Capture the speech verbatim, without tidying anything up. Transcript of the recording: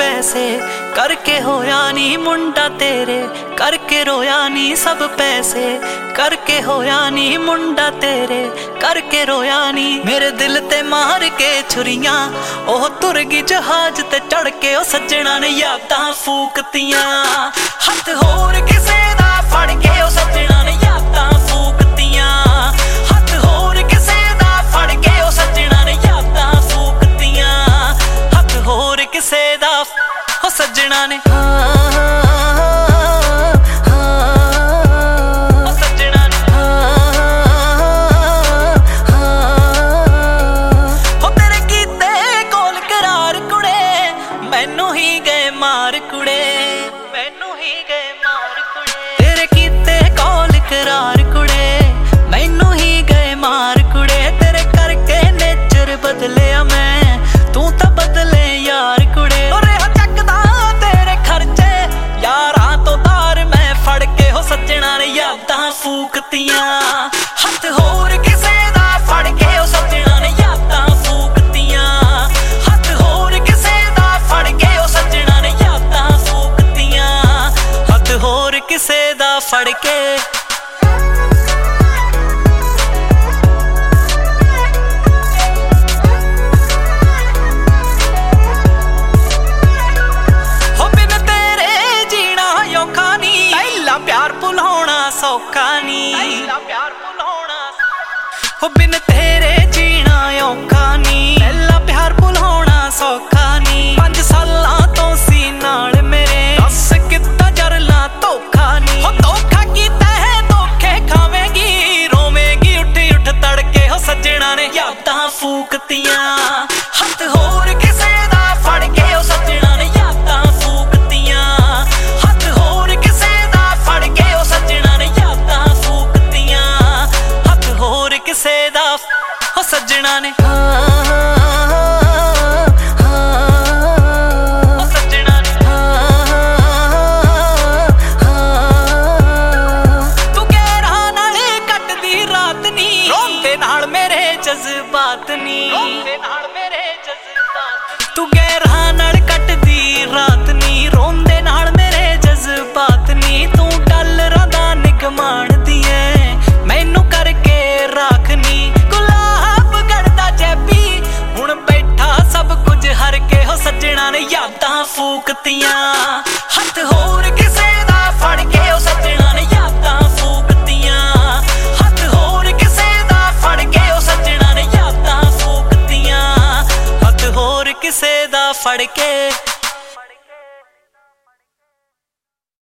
पैसे करके होया नी मुंडा तेरे, करके रोया नी सब पैसे करके होया नी मुंडा तेरे, करके रोया नी। मेरे दिल ते मार के छुरियां ओह तुर गई जहाज ते चढ़ के ओ सज्जणा ने यादां फूकतियां। हथ होर किसे दा फड़ के ओ सज्जणा ने यादां फूकतियां। हथ होर किसे दा फड़ के ओ सज्जणा ने यादां फूकतियां। हथ होर किसे दा ओ सज्जणा ने मैनू ही गए मार कुड़े, मैनू ही गए मार कुड़े। तेरे कीते कॉल करार कुड़े, मैनू ही गए मार कुड़े। तेरे करके नेचर बदलिया मैं, तू तो बदले यार कुड़े। और चकदा तेरे खर्चे यारां तो तार मैं फड़ के हो सज्जणा ने यादां फूकतियां। हथ होर किसे दा फड़ के हो सज्जणा ने यादां फूकतियां। हथ होर किसे दा फड़ के हो सज्जणा ने यादां फूकतियां। हथ होर किसे दा फड़ के प्यार भुलाउणा सौखा नी, प्यार भुलाउणा हो बिन तेरे जीना औखा नी। पहला प्यार भुलाउणा सौखा नी, पंज सालां तो सी नाल मेरे, दस कित्ता जरला धोखा नी। हो धोखा कीता है धोखे खावेंगी, रोवेंगी उठ उठ तड़के हो सज्जणा ने यादां फूकतियां। हथ होर किसे दा फड़ के हो सज्जणा ने यादां फूकतियां। हथ होर किसे दा फड़ के हो सज्जणा ने यादां फूकतियां। हथ होर किसे दा हो सज्जणा ने जज्बात नी, तू गैरां नाल कटदी रात नी, रोंदे नाल मेरे जज्बात नी। तू डॉलरां दा निगमान दिए मैनू करके राखनी। गुलाब गढ़दा जैबी हुण बैठा सब कुछ हर के हो सज्जणा ने यादां फूकतियां। हथ होर किसे दा फड़ के हो सज्जणा ने यादां फूकतियां। हथ होर किसे दा फड़ के हो सज्जणा ने यादां फूकतियां। हथ होर किसे दा फड़ के